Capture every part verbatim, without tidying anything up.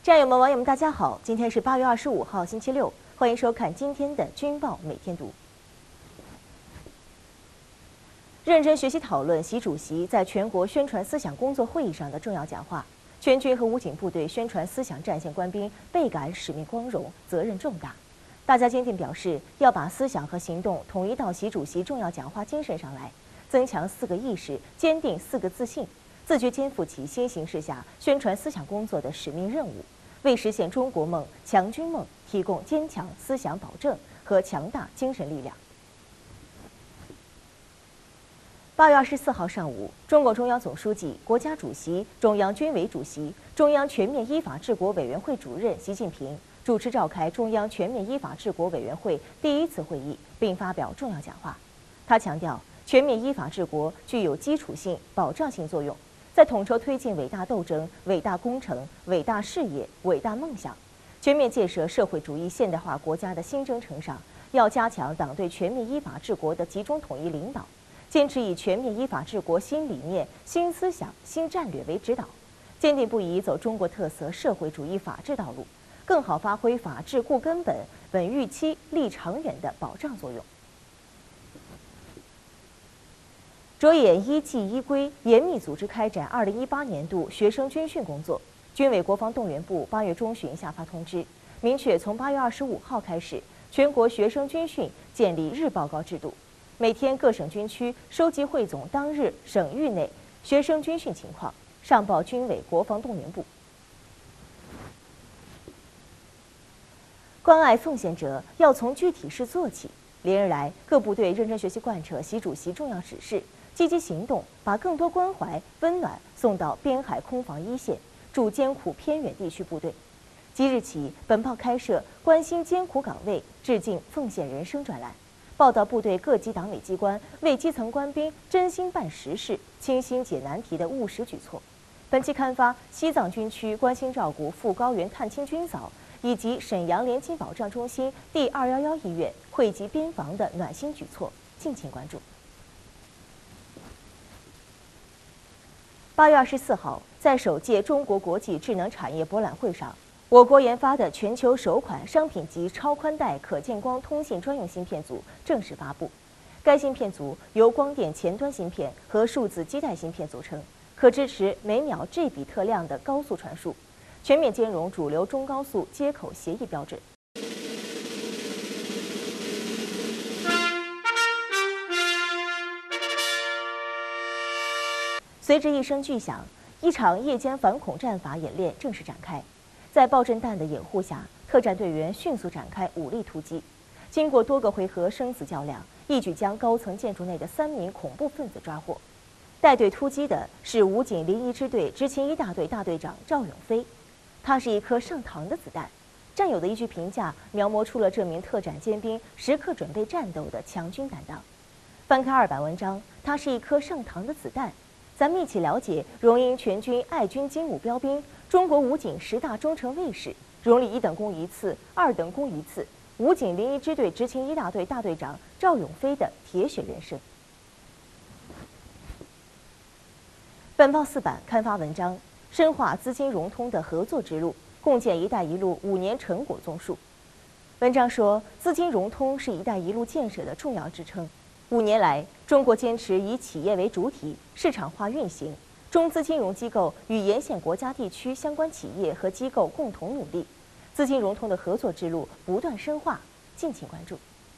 战友们、网友们，大家好！今天是八月二十五号，星期六，欢迎收看今天的《军报每天读》。认真学习讨论习主席在全国宣传思想工作会议上的重要讲话。全军和武警部队宣传思想战线官兵倍感使命光荣，责任重大。大家坚定表示，要把思想和行动统一到习主席重要讲话精神上来，增强四个意识，坚定四个自信，自觉肩负起新形势下宣传思想工作的使命任务。 为实现中国梦、强军梦提供坚强思想保证和强大精神力量。八月二十四号上午，中共中央总书记、国家主席、中央军委主席、中央全面依法治国委员会主任习近平主持召开中央全面依法治国委员会第一次会议，并发表重要讲话。他强调，全面依法治国具有基础性、保障性作用。 在统筹推进伟大斗争、伟大工程、伟大事业、伟大梦想，全面建设社会主义现代化国家的新征程上，要加强党对全面依法治国的集中统一领导，坚持以全面依法治国新理念、新思想、新战略为指导，坚定不移走中国特色社会主义法治道路，更好发挥法治固根本、稳预期、立长远的保障作用。 着眼依纪依规，严密组织开展二零一八年度学生军训工作。军委国防动员部八月中旬下发通知，明确从八月二十五号开始，全国学生军训建立日报告制度，每天各省军区收集汇总当日省域内学生军训情况，上报军委国防动员部。关爱奉献者要从具体事做起。连日来，各部队认真学习贯彻习主席重要指示。 积极行动，把更多关怀、温暖送到边海空防一线，驻艰苦偏远地区部队。即日起，本报开设“关心艰苦岗位，致敬奉献人生”专栏，报道部队各级党委机关为基层官兵真心办实事、倾心解难题的务实举措。本期刊发西藏军区关心照顾赴高原探亲军嫂，以及沈阳联勤保障中心第二一一医院惠及边防的暖心举措，敬请关注。 八月二十四号，在首届中国国际智能产业博览会上，我国研发的全球首款商品级超宽带可见光通信专用芯片组正式发布。该芯片组由光电前端芯片和数字基带芯片组成，可支持每秒 G 比特量的高速传输，全面兼容主流中高速接口协议标准。 随着一声巨响，一场夜间反恐战法演练正式展开。在爆震弹的掩护下，特战队员迅速展开武力突击。经过多个回合生死较量，一举将高层建筑内的三名恐怖分子抓获。带队突击的是武警临沂支队执勤一大队大队长赵永飞，他是一颗上膛的子弹。战友的一句评价描摹出了这名特战尖兵时刻准备战斗的强军担当。翻开二版文章，他是一颗上膛的子弹。 咱们一起了解荣膺全军爱军精武标兵、中国武警十大忠诚卫士、荣立一等功一次、二等功一次，武警临沂支队执勤一大队大队长赵永飞的铁血人生。本报四版刊发文章，深化资金融通的合作之路，共建“一带一路”五年成果综述。文章说，资金融通是“一带一路”建设的重要支撑。 五年来，中国坚持以企业为主体、市场化运行，中资金融机构与沿线国家地区相关企业和机构共同努力，资金融通的合作之路不断深化。敬请关注。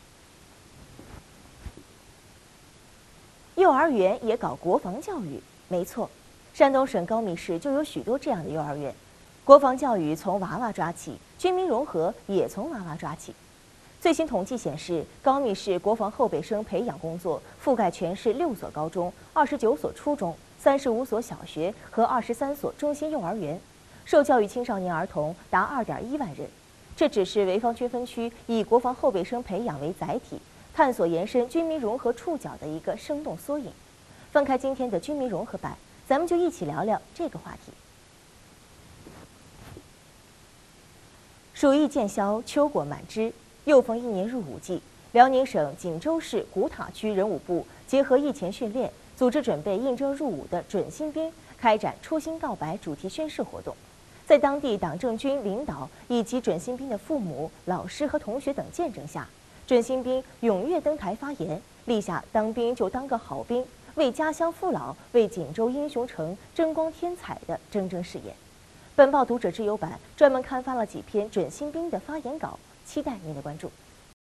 幼儿园也搞国防教育？没错，山东省高密市就有许多这样的幼儿园。国防教育从娃娃抓起，军民融合也从娃娃抓起。 最新统计显示，高密市国防后备生培养工作覆盖全市六所高中、二十九所初中、三十五所小学和二十三所中心幼儿园，受教育青少年儿童达二点一万人。这只是潍坊军分区以国防后备生培养为载体，探索延伸军民融合触角的一个生动缩影。翻开今天的军民融合版，咱们就一起聊聊这个话题。暑意渐消，秋果满枝。 又逢一年入伍季，辽宁省锦州市古塔区人武部结合役前训练，组织准备应征入伍的准新兵开展初心告白主题宣誓活动。 在当地党政军领导以及准新兵的父母、老师和同学等见证下，准新兵踊跃登台发言，立下当兵就当个好兵，为家乡父老、为锦州英雄城争光添彩的铮铮誓言。本报读者之友版专门刊发了几篇准新兵的发言稿，期待您的关注。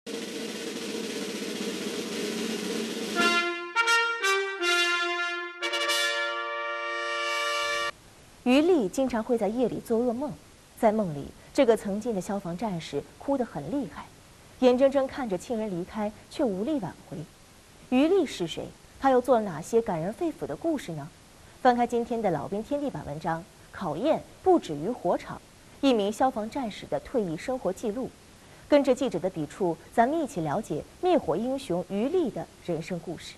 于丽经常会在夜里做噩梦，在梦里，这个曾经的消防战士哭得很厉害，眼睁睁看着亲人离开，却无力挽回。于丽是谁？他又做了哪些感人肺腑的故事呢？翻开今天的老兵天地版文章，考验不止于火场，一名消防战士的退役生活记录。跟着记者的笔触，咱们一起了解灭火英雄于丽的人生故事。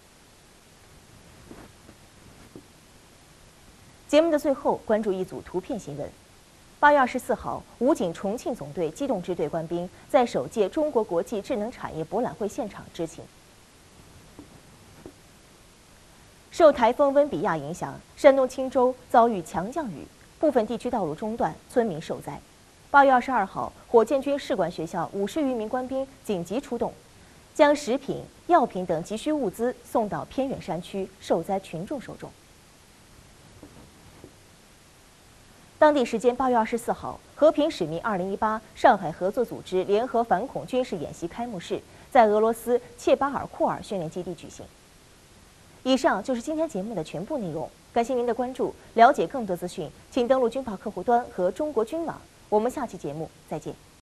节目的最后，关注一组图片新闻。八月二十四号，武警重庆总队机动支队官兵在首届中国国际智能产业博览会现场执勤。受台风温比亚影响，山东青州遭遇强降雨，部分地区道路中断，村民受灾。八月二十二号，火箭军士官学校五十余名官兵紧急出动，将食品、药品等急需物资送到偏远山区受灾群众手中。当地时间八月二十四号，和平使命二零一八上海合作组织联合反恐军事演习开幕式在俄罗斯切巴尔库尔训练基地举行。以上就是今天节目的全部内容，感谢您的关注。了解更多资讯，请登录军报客户端和中国军网。我们下期节目再见。